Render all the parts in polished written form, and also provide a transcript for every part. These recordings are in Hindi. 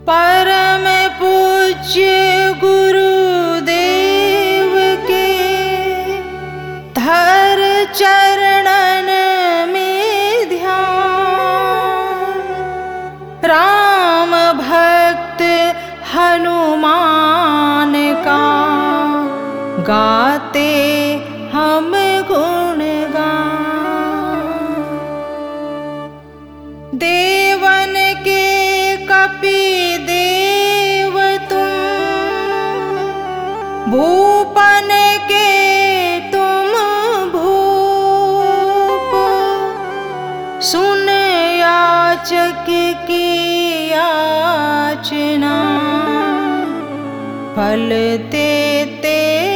परम पूज्य गुरुदेव के धर चरणन में ध्यान, राम भक्त हनुमान का गाते हम गुणगान। देवन के कपि देव तुम, भूपन के तुम भूप, सुन याचक की याचना, फल देते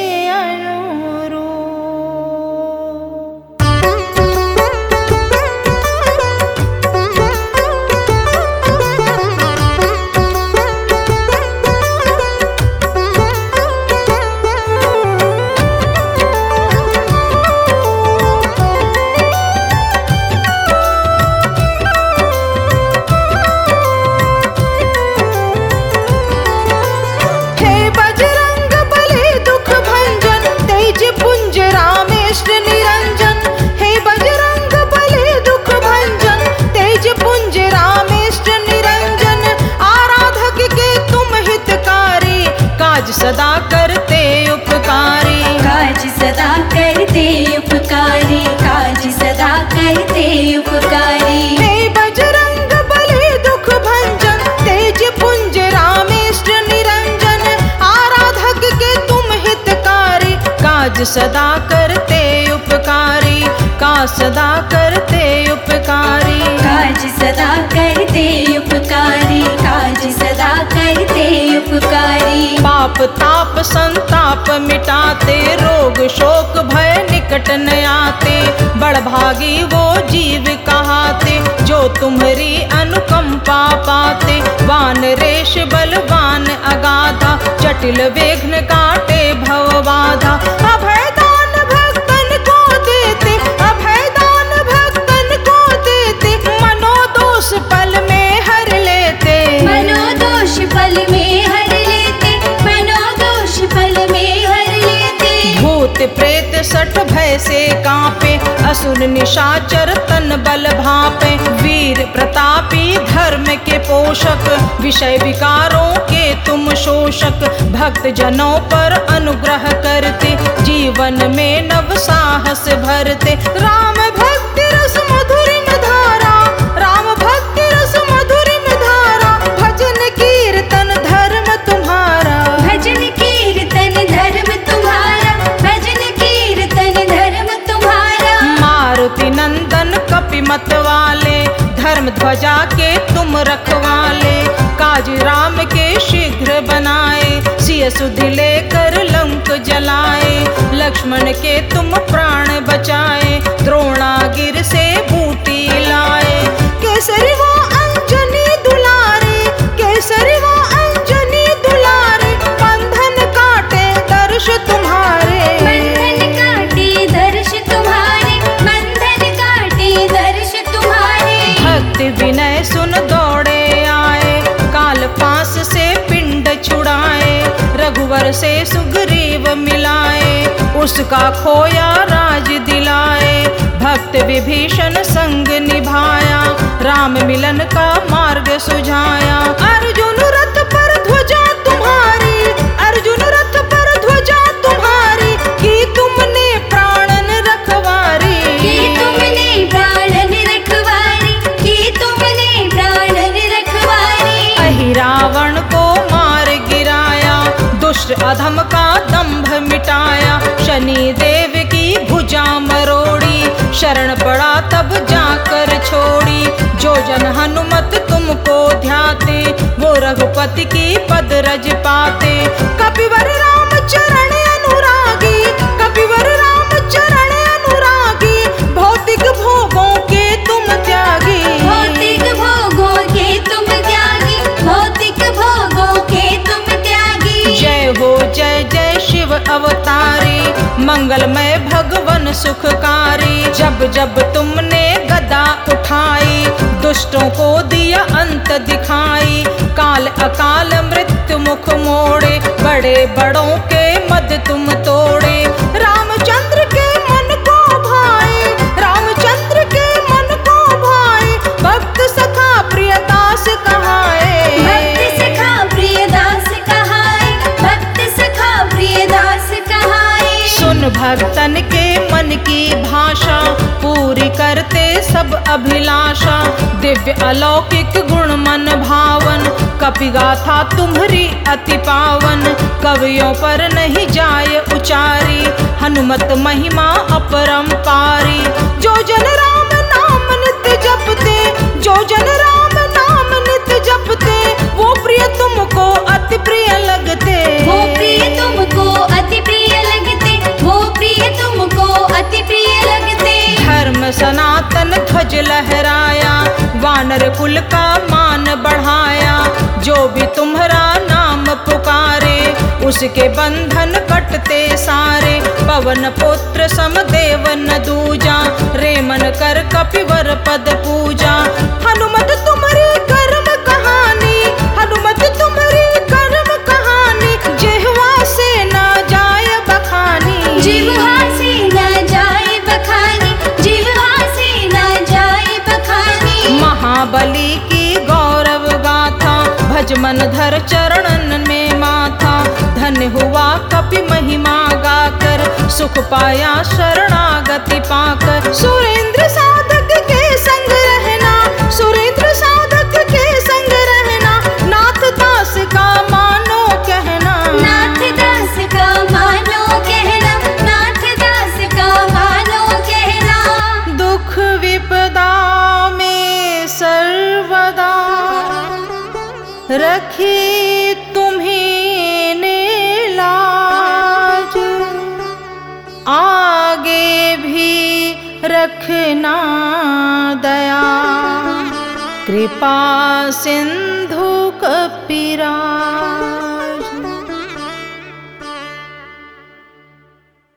सदा करते उपकारी, काज सदा करते उपकारी, काज सदा करते उपकारी। हे बजरंग बली दुख भंजन, तेज पुंज रामेष्ट निरंजन, आराधक के तुम हितकारी, काज सदा करते उपकारी, काज सदा करते उपकारी। काज सदा करते उपकारी, काज सदा करते उपकारी। पाप ताप संताप मिटाते, रोग शोक भय निकट न आते, बड़भागी वो जीव कहाते, जो तुम्हारी अनुकंपा पाते। वानरेश बलवान अगाधा, जटिल विघ्न काटे भव बाधा, अभय दान भक्तन को देते, अभय दान भक्तन को देते, मनोदोष पल में हर लेते, मनोदोष पल में हर लेते, मनोदोष पल में हर लेते। भूत प्रेत सठ भय से कांपे, असुर निशाचर तन बल भापे, वीर प्रतापी धर्म के पोषक, विषय विकारों के तुम शोषक, भक्त जनों पर अनुग्रह करते, जीवन में नव साहस भरते। राम भक्ति रस मधुरिम धारा, राम भक्ति रस मधुरिम धारा, भजन कीर्तन धर्म तुम्हारा, भजन कीर्तन धर्म तुम्हारा, भजन कीर्तन धर्म तुम्हारा। मारुति नंदन कपि मत वाले, धर्म ध्वजा के तुम रखवाले, काज राम के शीघ्र बनाए, सिय सुधि लेकर लंक जलाए, लक्ष्मण के तुम प्राण बचाए, द्रोणागिर से बूटी लाए। केसरी वो अंजनी दुलारे, केसरी वो अंजनी दुलारे, बंधन काटे दर्श तुम्हारे, बंधन काटे दर्श तुम्हारे, बंधन काटे दर्श तुम्हारे। भक्ति विनय सुन दौड़े आए, काल पास से पिंड छुड़ाए, रघुवर से सुग्रीव मिलाए, उसका खोया राज दिलाए, भक्त विभीषण संग निभाया, राम मिलन का मार्ग सुझाया। अर्जुन रथ पर ध्वजा तुम्हारी, अर्जुन रथ पर ध्वजा तुम्हारी, की तुमने प्राणन रखवारी, की तुमने प्राणन रखवारी, की तुमने प्राणन रखवारी। अहि रावण को मार गिराया, दुष्ट अधम का दंभ मिटाया, शनि देव की भुजा मरोड़ी, शरण पड़ा तब जाकर छोड़ी, जो जन हनुमत तुमको ध्याते, वो रघुपति की पद रज पाते। कपिवर राम चरण अनुरागी, कपिवर राम चरण अनुरागी, भौतिक भोगों के तुम त्यागी, भौतिक भोगों के तुम त्यागी, भौतिक भोगों के तुम त्यागी। जय हो जय जय शिव अवतारी, मंगलमय भगवन सुखकारी, जब जब तुमने गदा उठाई, दुष्टों को दिया अंत दिखाई, काल अकाल मृत्यु मुख मोड़े, बड़े बड़ों के मद तुम तोड़े। रामचंद्र के मन को भाए, रामचंद्र के मन को भाए, भक्त सखा प्रियदास कहाए। भक्त सखा प्रियदास कहाए, भक्त सखा प्रियदास कहाए। सुन भक्तन के मन की भाषा, पूरी करते सब अभिलाषा। दिव्य अलौकिक गुण मन भावन, कपि गाथा तुम्हारी अति पावन। कवियों पर नहीं जाय उचारी, हनुमत महिमा अपरंपारी। जो जन राम नाम नित्य जपते, जो जन राम नाम नित्य जपते, वो प्रिय तुमको अति प्रिय लगते। वो प्रिय तुमको अति प्रिय लगते, वो प्रिय तुमको अति प्रिय लगते। धर्म सनातन ध्वज लहराया, वानर कुल का मान बढ़ाया। जो भी तुम्हारा नाम पुकारे, उसके बंधन कटते सारे। पवन पुत्र समदेव न दूजा, रेमन कर कपिवर पद पूजा। हनुमत तुम्हारी कर्म कहानी, हनुमत तुम्हारी कर्म कहानी। जिह्वा से न जाय बखानी, जिह्वा से न जाए बखानी, जिह्वा से न जाए बखानी। महाबली की गौरव गाथा, भज मन धर चरणन में माथा। धन्य हुआ कपि महिमा गाकर, सुख पाया शरणागति पाकर। सुरेंद्र साधक के संग रहना, सुरेंद्र साधक के संग रहना। नाथ दास का मानो कहना, नाथ दास का मानो कहना, नाथ दास का मानो कहना। दुख विपदा में सर्वदा रखी तुम्हीं ने लाज। आगे भी रखना दया, कृपा सिंधु कपिराज।